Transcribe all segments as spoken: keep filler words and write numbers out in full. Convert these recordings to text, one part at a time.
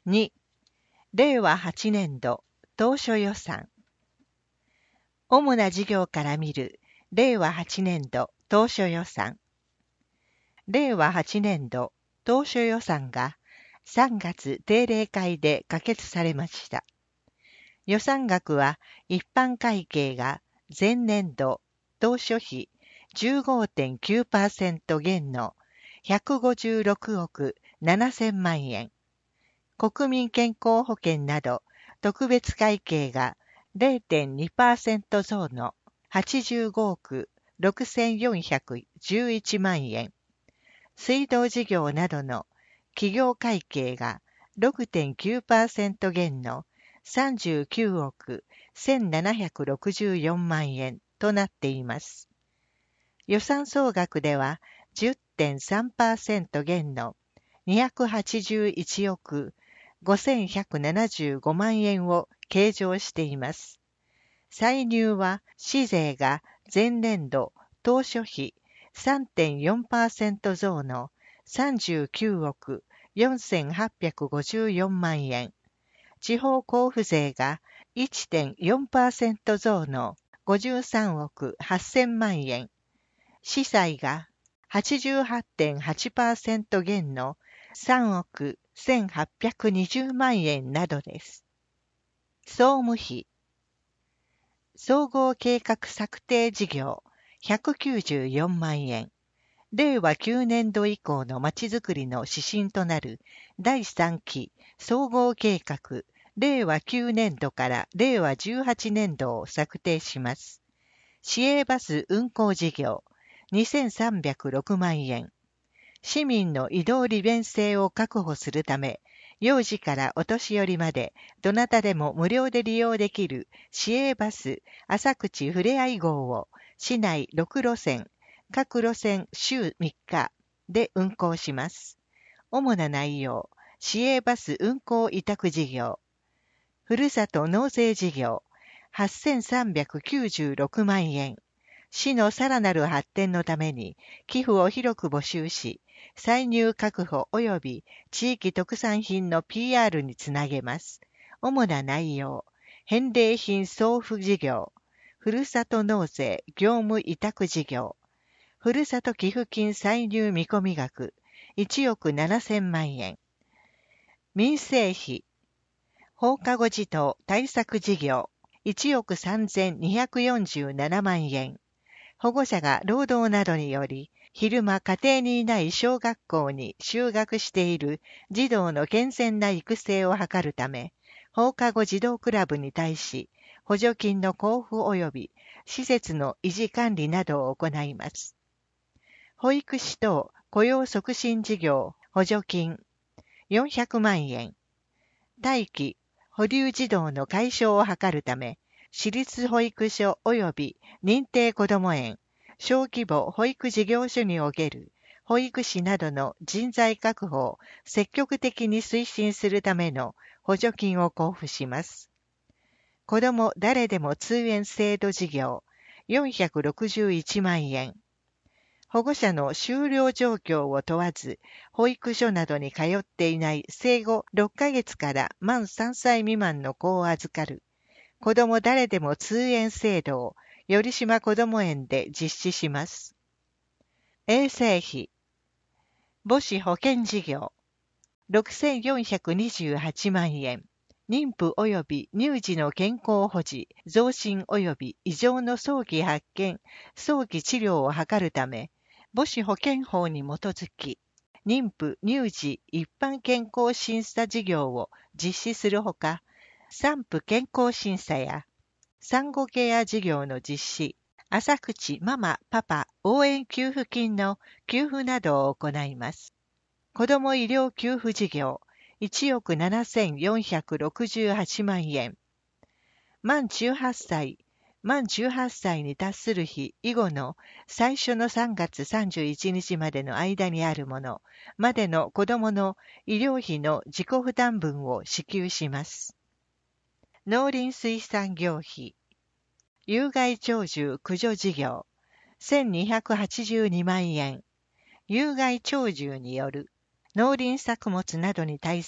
に、れいわはちねんど当初予算。主な事業から見るれいわはちねんど当初予算。れいわはちねんど当初予算がさんがつ定例会で可決されました。予算額は一般会計が前年度当初比 じゅうごてんきゅうパーセント 減のひゃくごじゅうろくおくななせんまんえん、国民健康保険など特別会計が れいてんにパーセント 増のはちじゅうごおくろくせんよんひゃくじゅういちまんえん、水道事業などの企業会計が ろくてんきゅうパーセント 減のさんじゅうきゅうおくせんななひゃくろくじゅうよんまんえんとなっています。予算総額では じゅってんさんパーセント 減のにひゃくはちじゅういちおくごせんひゃくななじゅうごまんえんを計上しています。歳入は市税が前年度当初比 さんてんよんパーセント 増のさんじゅうきゅうおくよんせんはっぴゃくごじゅうよんまんえん、地方交付税が いってんよんパーセント 増のごじゅうさんおくはっせんまんえん、市債が はちじゅうはちてんはちパーセント 減のさんおくせんはっぴゃくにじゅうまんえんなどです。総務費、総合計画策定事業ひゃくきゅうじゅうよんまんえん、れいわきゅうねんど以降のまちづくりの指針となるだいさんき総合計画れいわきゅうねんどかられいわじゅうはちねんどを策定します。市営バス運行事業にせんさんびゃくろくまんえん、市民の移動利便性を確保するため、幼児からお年寄りまでどなたでも無料で利用できる市営バス朝口ふれあい号を市内ろくろせん、各路線週みっかで運行します。主な内容、市営バス運行委託事業、ふるさと納税事業はっせんさんびゃくきゅうじゅうろくまんえん、市のさらなる発展のために寄付を広く募集し、歳入確保及び地域特産品の ピーアール につなげます。主な内容、返礼品送付事業、ふるさと納税業務委託事業、ふるさと寄付金歳入見込み額いちおくななせんまんえん、民生費、放課後児童対策事業いちおくさんぜんにひゃくよんじゅうななまんえん、保護者が労働などにより昼間家庭にいない小学校に就学している児童の健全な育成を図るため、放課後児童クラブに対し補助金の交付及び施設の維持管理などを行います。保育士等雇用促進事業補助金よんひゃくまんえん、待機保留児童の解消を図るため、私立保育所及び認定こども園、小規模保育事業所における保育士などの人材確保を積極的に推進するための補助金を交付します。子ども誰でも通園制度事業よんひゃくろくじゅういちまんえん、保護者の就労状況を問わず、保育所などに通っていない生後ろっかげつから満さんさい未満の子を預かる子ども誰でも通園制度を頼島こども園で実施します。衛生費、母子保健事業ろくせんよんひゃくにじゅうはちまんえん、妊婦及び乳児の健康保持、増進及び異常の早期発見、早期治療を図るため、母子保健法に基づき、妊婦、乳児一般健康審査事業を実施するほか、産婦健康審査や産後ケア事業の実施、朝口ママパパ応援給付金の給付などを行います。子ども医療給付事業いちおくななせんよんひゃくろくじゅうはちまんえん、満じゅうはっさい、満じゅうはっさいに達する日以後の最初のさんがつさんじゅういちにちまでの間にあるものまでの子どもの医療費の自己負担分を支給します。農林水産業費、有害鳥獣駆除事業せんにひゃくはちじゅうにまんえん、有害鳥獣による農林作物などに対する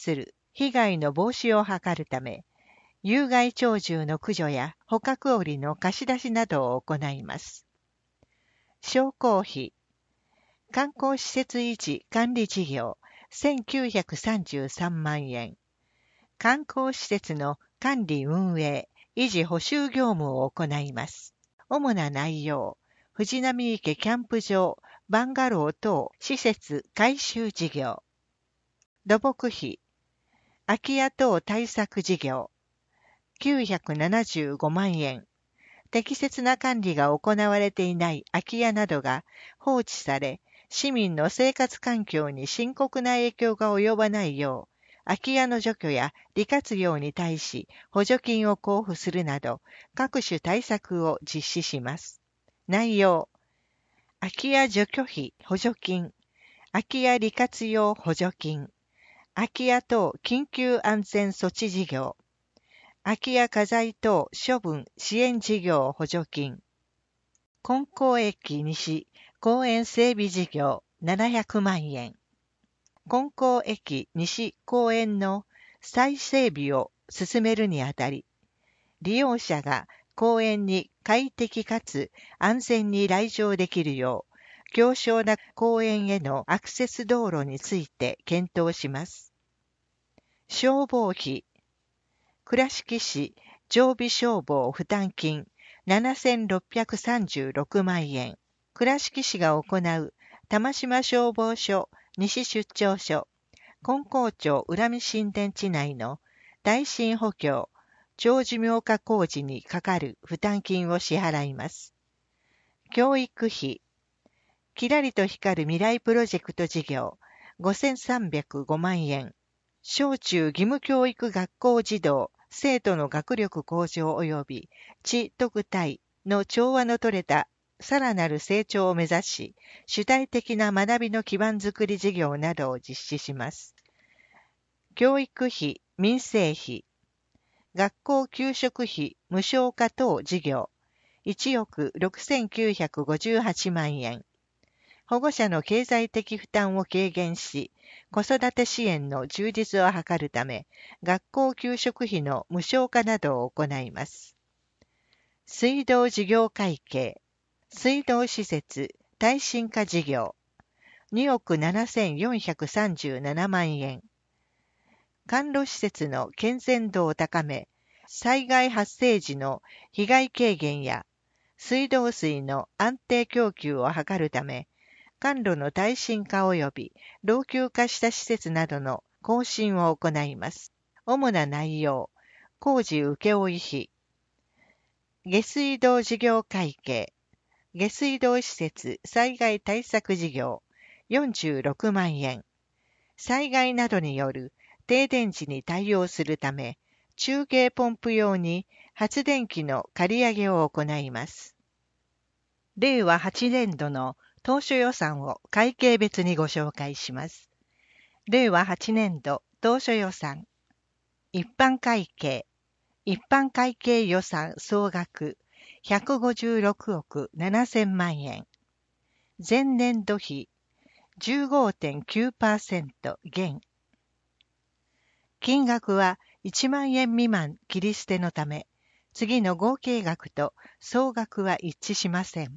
被害の防止を図るため、有害鳥獣の駆除や捕獲檻の貸し出しなどを行います。商工費、観光施設維持管理事業せんきゅうひゃくさんじゅうさんまんえん、観光施設の管理運営、維持補修業務を行います。主な内容、藤波池キャンプ場、バンガロー等施設改修事業。土木費、空き家等対策事業、きゅうひゃくななじゅうごまんえん。適切な管理が行われていない空き家などが放置され、市民の生活環境に深刻な影響が及ばないよう、空き家の除去や利活用に対し補助金を交付するなど、各種対策を実施します。内容、空き家除去費補助金、空き家利活用補助金、空き家等緊急安全措置事業、空き家家財等処分支援事業補助金、金光駅西公園整備事業ななひゃくまんえん、金光駅西公園の再整備を進めるにあたり、利用者が公園に快適かつ安全に来場できるよう、強小な公園へのアクセス道路について検討します。消防費、倉敷市常備消防負担金ななせんろっぴゃくさんじゅうろくまんえん、倉敷市が行う玉島消防署西出張所、金光町浦見新田地内の耐震補強、長寿命化工事にかかる負担金を支払います。教育費、きらりと光る未来プロジェクト事業ごせんさんびゃくごまんえん、小中義務教育学校児童、生徒の学力向上及び知徳体の調和の取れたさらなる成長を目指し、主体的な学びの基盤づくり事業などを実施します。教育費、民生費、学校給食費無償化等事業いちおくろくせんきゅうひゃくごじゅうはちまんえん、保護者の経済的負担を軽減し、子育て支援の充実を図るため、学校給食費の無償化などを行います。水道事業会計、水道施設耐震化事業におくななせんよんひゃくさんじゅうななまんえん、管路施設の健全度を高め、災害発生時の被害軽減や水道水の安定供給を図るため、管路の耐震化及び老朽化した施設などの更新を行います。主な内容、工事請負費、下水道事業会計、下水道施設災害対策事業よんじゅうろくまんえん、災害などによる停電時に対応するため、中継ポンプ用に発電機の借り上げを行います。れいわはちねんどの当初予算を会計別にご紹介します。れいわはちねんど当初予算、一般会計、一般会計予算総額ひゃくごじゅうろくおくななせんまんえん、前年度比 じゅうごてんきゅうパーセント 減。金額はいちまんえん未満切り捨てのため、次の合計額と総額は一致しません。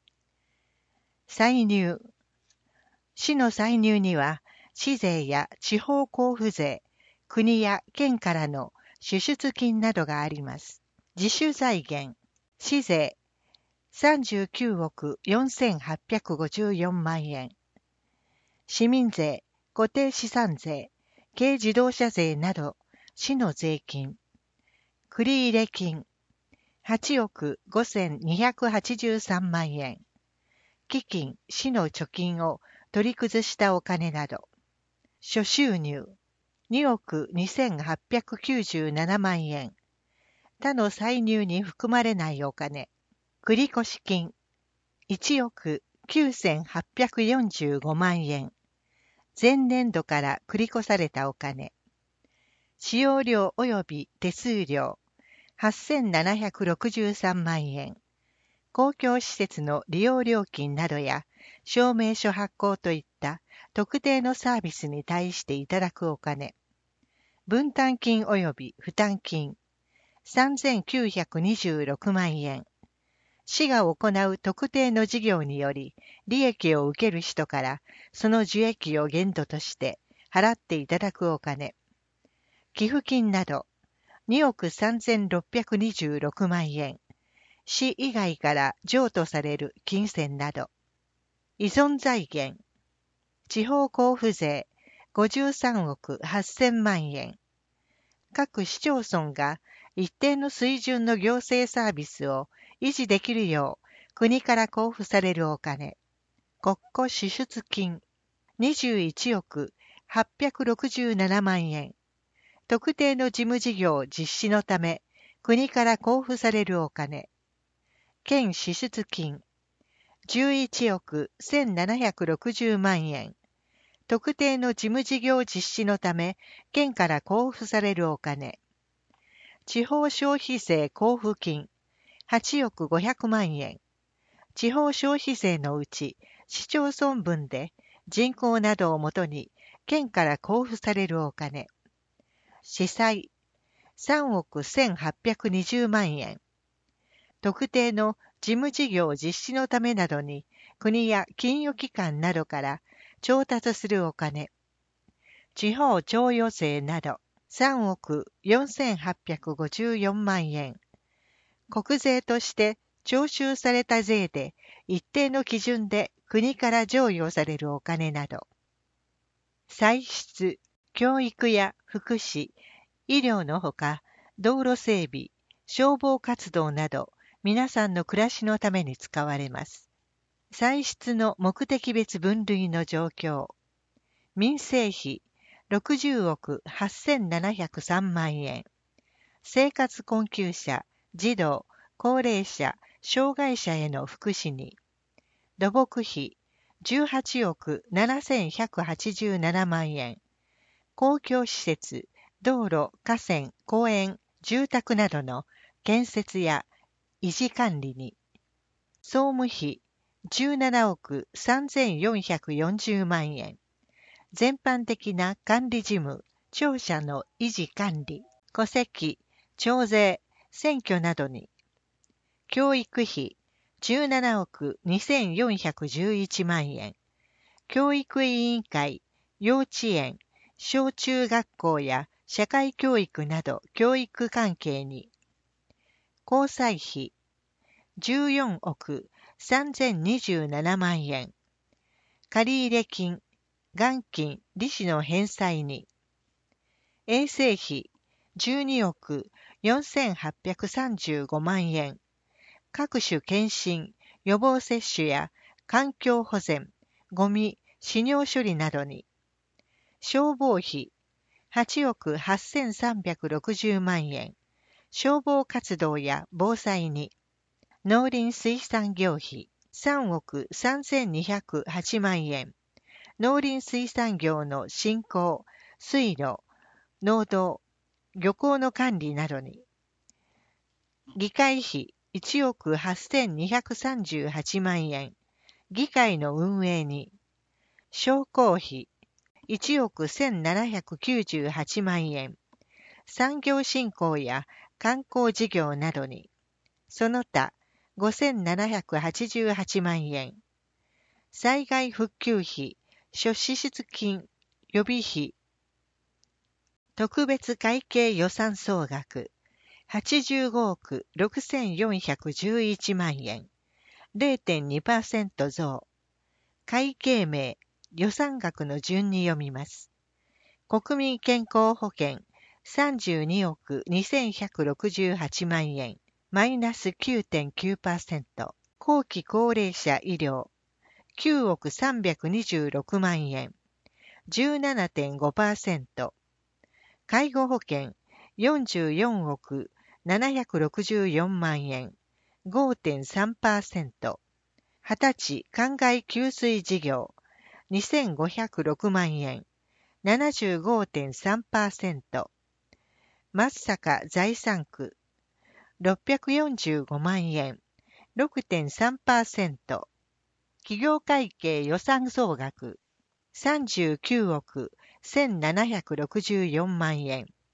歳入。市の歳入には、市税や地方交付税、国や県からの支出金などがあります。自主財源。市税さんじゅうきゅうおくよんせんはっぴゃくごじゅうよんまんえん。市民税、固定資産税、軽自動車税など、市の税金。繰入金はちおくごせんにひゃくはちじゅうさんまんえん。基金、市の貯金を取り崩したお金など。諸収入におくにせんはっぴゃくきゅうじゅうななまんえん。他の歳入に含まれないお金。繰越金いちおくきゅうせんはっぴゃくよんじゅうごまんえん。前年度から繰り越されたお金。使用料及び手数料はっせんななひゃくろくじゅうさんまんえん。公共施設の利用料金などや証明書発行といった特定のサービスに対していただくお金。 分担金及び負担金さんぜんきゅうひゃくにじゅうろくまんえん。市が行う特定の事業により利益を受ける人からその受益を限度として払っていただくお金。寄付金などにおくさんぜんろっぴゃくにじゅうろくまんえん。市以外から譲渡される金銭など。依存財源。地方交付税ごじゅうさんおくはっせんまんえん。各市町村が一定の水準の行政サービスを維持できるよう国から交付されるお金。国庫支出金にじゅういちおくはっぴゃくろくじゅうななまんえん。特定の事務事業実施のため国から交付されるお金。県支出金じゅういちおくせんななひゃくろくじゅうまんえん。特定の事務事業実施のため県から交付されるお金。地方消費税交付金はちおくごひゃくまんえん。地方消費税のうち市町村分で人口などをもとに県から交付されるお金。市債さんおくせんはっぴゃくにじゅうまんえん。特定の事務事業実施のためなどに国や金融機関などから調達するお金。地方徴与税などさんおくよんせんはっぴゃくごじゅうよんまんえん。国税として徴収された税で一定の基準で国から譲与されるお金など。歳出、教育や福祉、医療のほか道路整備、消防活動など皆さんの暮らしのために使われます。歳出の目的別分類の状況。民生費ろくじゅうおくはっせんななひゃくさんまんえん。生活困窮者、児童、高齢者、障害者への福祉に。土木費じゅうはちおくななせんひゃくはちじゅうななまんえん。公共施設、道路、河川、公園、住宅などの建設や維持管理に。総務費じゅうななおくさんぜんよんひゃくよんじゅうまんえん。全般的な管理事務、庁舎の維持管理、戸籍、徴税、選挙などに。教育費じゅうななおくにせんよんひゃくじゅういちまんえん。教育委員会、幼稚園、小中学校や社会教育など教育関係に。交際費じゅうよんおくさんぜんにじゅうななまんえん。借入金、元金、利子の返済に。衛生費じゅうにおくよんせんはっぴゃくさんじゅうごまんえん。各種検診、予防接種や環境保全、ゴミ、死尿処理などに。消防費はちおくはっせんさんびゃくろくじゅうまんえん。消防活動や防災に。農林水産業費さんおくさんぜんにひゃくはちまんえん。農林水産業の振興、水路、農道、漁港の管理などに。議会費いちおくはっせんにひゃくさんじゅうはちまんえん。議会の運営に。商工費いちおくせんななひゃくきゅうじゅうはちまんえん。産業振興や観光事業などに。その他ごせんななひゃくはちじゅうはちまんえん。災害復旧費、諸支出金、予備費。特別会計予算総額はちじゅうごおくろくせんよんひゃくじゅういちまんえん。れいてんにパーセント 増。会計名、予算額の順に読みます。国民健康保険さんじゅうにおくにせんひゃくろくじゅうはちまんえん。マイナス きゅうてんきゅうパーセント。後期高齢者医療きゅうおくさんびゃくにじゅうろくまんえん。じゅうななてんごパーセント。介護保険よんじゅうよんおくななひゃくろくじゅうよんまんえん。ごてんさんパーセント。はたち灌漑給水事業にせんごひゃくろくまんえん。ななじゅうごてんさんパーセント。松阪財産区ろっぴゃくよんじゅうごまんえん。ろくてんさんパーセント。企業会計予算総額さんじゅうきゅうおくせんななひゃくろくじゅうよんまんえん。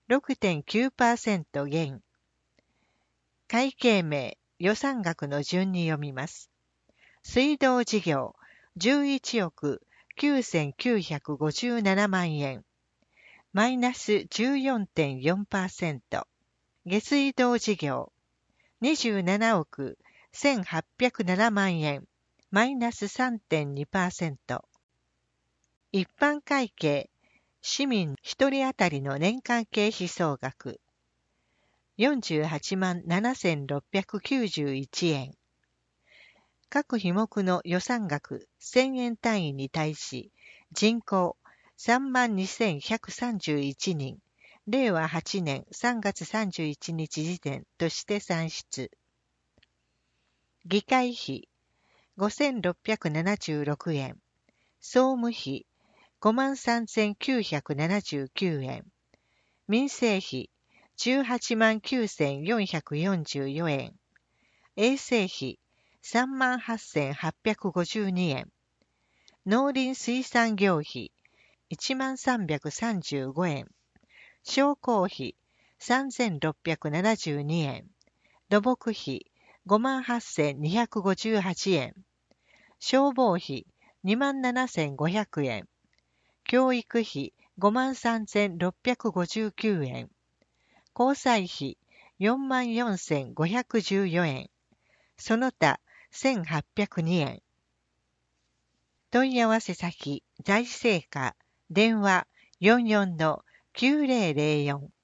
ろくてんきゅうパーセント 減。会計名、予算額の順に読みます。水道事業、じゅういちおくきゅうせんきゅうひゃくごじゅうななまんえん。マイナス じゅうよんてんよんパーセント。下水道事業、にじゅうななおくせんはっぴゃくななまんえん。マイナス さんてんにパーセント。一般会計、市民ひとり当たりの年間経費総額、よんじゅうはちまんななせんろっぴゃくきゅうじゅういちえん。各費目の予算額せんえん単位に対し、人口さんまんにせんひゃくさんじゅういちにん、れいわはちねんさんがつさんじゅういちにち時点として算出。議会費ごせんろっぴゃくななじゅうろくえん、総務費ごまんさんぜんきゅうひゃくななじゅうきゅうえん、民生費じゅうはちまんきゅうせんよんひゃくよんじゅうよえん、衛生費さんまんはっせんはっぴゃくごじゅうにえん、農林水産業費いちまんさんびゃくさんじゅうごえん、商工費さんぜんろっぴゃくななじゅうにえん、土木費ごまんはっせんにひゃくごじゅうはちえん、消防費にまんななせんごひゃくえん、教育費ごまんさんぜんろっぴゃくごじゅうきゅうえん、交際費よんまんよんせんごひゃくじゅうよえん、その他せんはっぴゃくにえん。問い合わせ先、財政課、電話 よんじゅうよんのきゅうぜろぜろよん